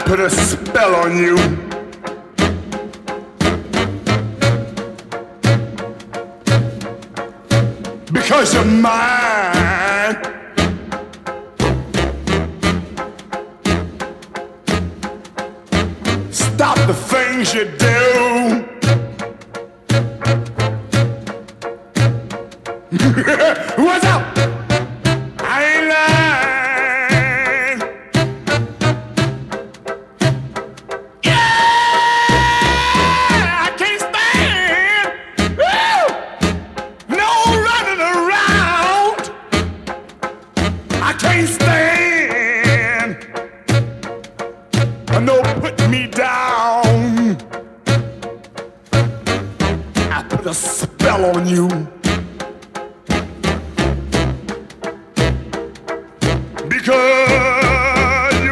put a spell on you. Because you're mine. Stop the things you do. What's up? I ain't lying. Yeah, I can't stand. Woo! No running around. I can't stand. No putting me down. I put a spell on you. Because you're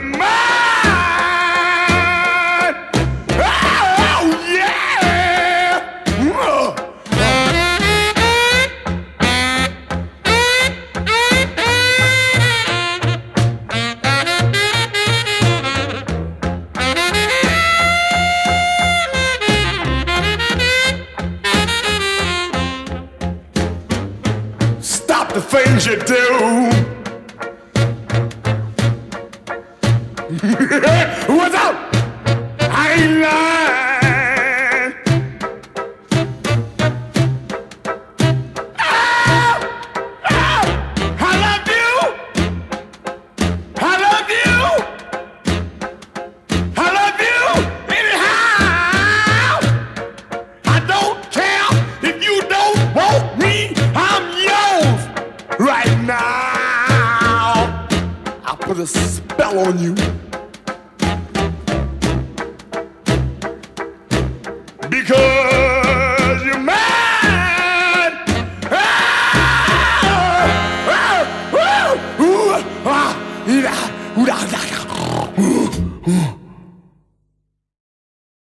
mine. Oh, yeah. Stop the things you do. What's up? I ain't lying. Oh, oh, I love you. I love you. I love you anyhow. I don't care if you don't want me. I'm yours right now. I'll put a spell on you. Because